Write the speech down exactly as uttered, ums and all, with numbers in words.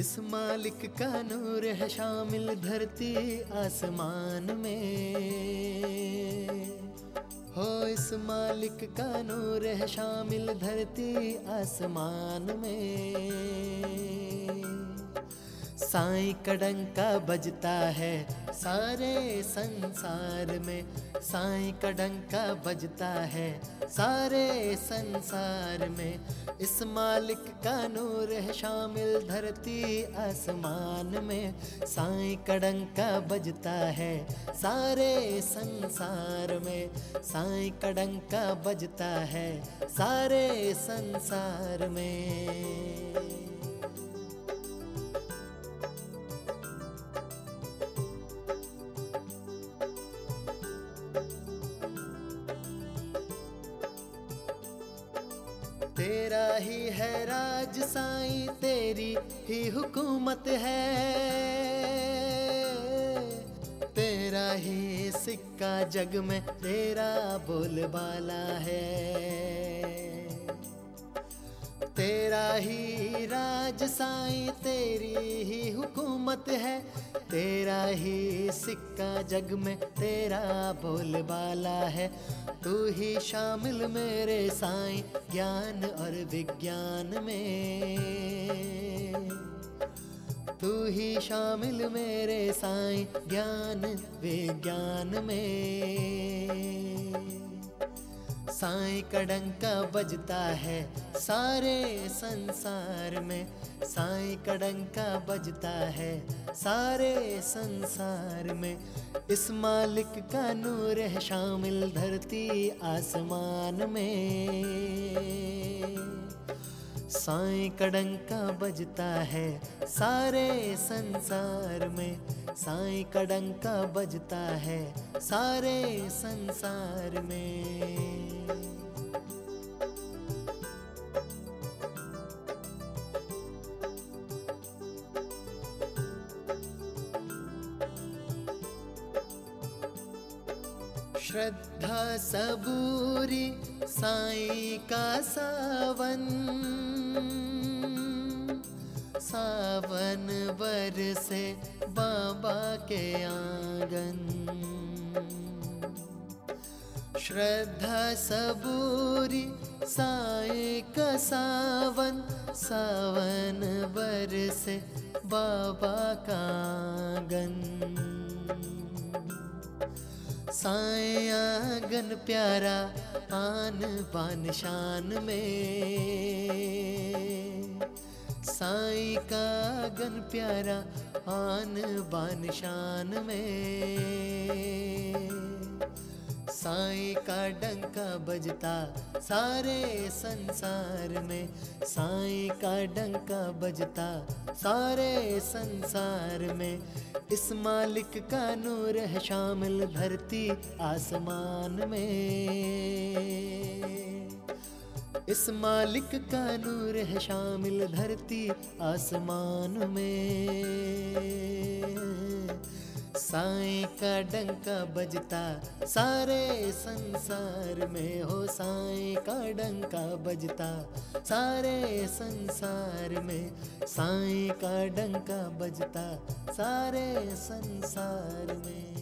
इस मालिक का नूर है शामिल धरती आसमान में। हो इस मालिक का नूर है शामिल धरती आसमान में। साईं का डंका बजता है सारे संसार में। साईं का डंका बजता है सारे संसार में। इस मालिक का नूर है शामिल धरती आसमान में। साईं का डंका बजता है सारे संसार में। साईं का डंका बजता है सारे संसार में। तेरा ही है राज साईं, तेरी ही हुकूमत है। तेरा ही सिक्का जग में, तेरा बोलबाला है। तेरा ही राज साईं, तेरी ही हुकूमत है। तेरा ही सिक्का जग में, तेरा बोलबाला है। तू ही शामिल मेरे साईं ज्ञान और विज्ञान में। तू ही शामिल मेरे साईं ज्ञान विज्ञान में। साईं का डंका बजता है सारे संसार में। साईं का डंका बजता है सारे संसार में। इस मालिक का नूर है शामिल धरती आसमान में। साईं का डंका बजता है सारे संसार में। साईं का डंका बजता है सारे संसार में। श्रद्धा सबूरी साईं का सावन। सावन बरसे बाबा के आंगन। श्रद्धा सबूरी साईं का सावन। सावन बरसे बाबा का आंगन। साईं आंगन प्यारा आन बान शान में। साईं का आंगन प्यारा आन बान शान में। साईं का डंका बजता सारे संसार में। साईं का डंका बजता सारे संसार में। इस मालिक का नूर है शामिल धरती आसमान में। इस मालिक का नूर है शामिल धरती आसमान में। साईं का डंका बजता सारे संसार में। हो साईं का डंका बजता सारे संसार में। साईं का डंका बजता सारे संसार में।